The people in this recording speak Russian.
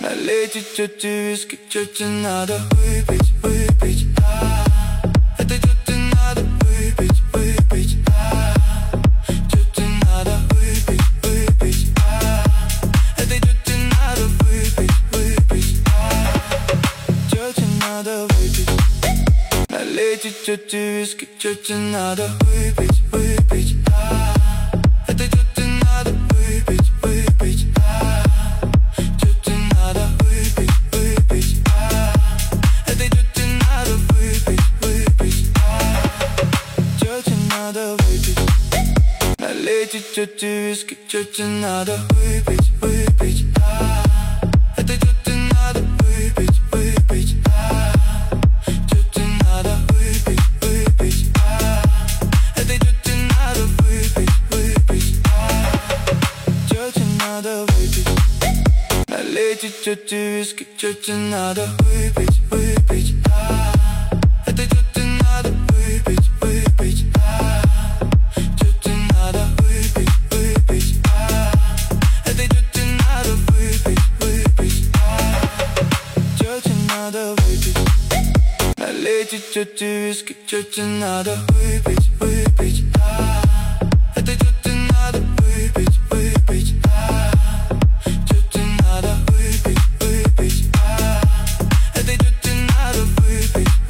Налейте тете виски, тете надо выпить, выпить, этой тете надо выпить, выпить, тете надо выпить, выпить, этой тете надо выпить, выпить, тете надо выпить. Налейте тете виски, тете надо выпить, выпить, этой тете надо выпить, выпить, тете надо выпить, выпить, этой тете надо выпить, выпить, тете надо выпить. Налейте тете виски, тете надо выпить, выпить, этой тете надо выпить, выпить, тете надо выпить, выпить, этой тете надо выпить, выпить, тете надо выпить. Налейте тете виски, тете надо выпить, выпить, этой тете надо выпить, выпить, тете надо выпить, выпить, этой тете надо выпить, выпить, тете надо выпить. Налейте тете виски, тете надо выпить, выпить, этой тете